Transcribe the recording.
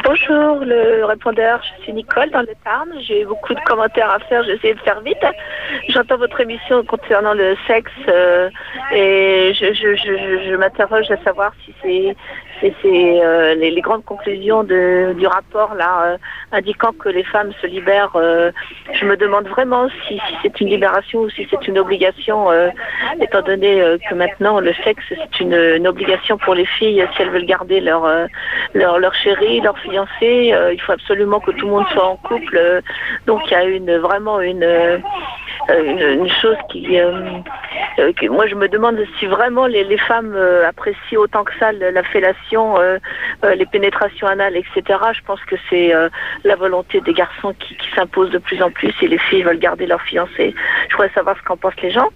Bonjour, le répondeur, je suis Nicole dans le Tarn. J'ai beaucoup de commentaires à faire, j'essaie de faire vite. J'entends votre émission concernant le sexe et je m'interroge à savoir si c'est les grandes conclusions du rapport là indiquant que les femmes se libèrent. Je me demande vraiment si c'est une libération ou si c'est une obligation, étant donné que maintenant le sexe c'est une obligation pour les filles si elles veulent garder leur chéri, leur fiancé. Il faut absolument que tout le monde soit en couple. Donc il y a vraiment une chose que moi je me demande si vraiment les femmes apprécient autant que ça la fellation, les pénétrations anales, etc. Je pense que c'est la volonté des garçons qui s'impose de plus en plus et les filles veulent garder leur fiancé. Je voudrais savoir ce qu'en pensent les gens.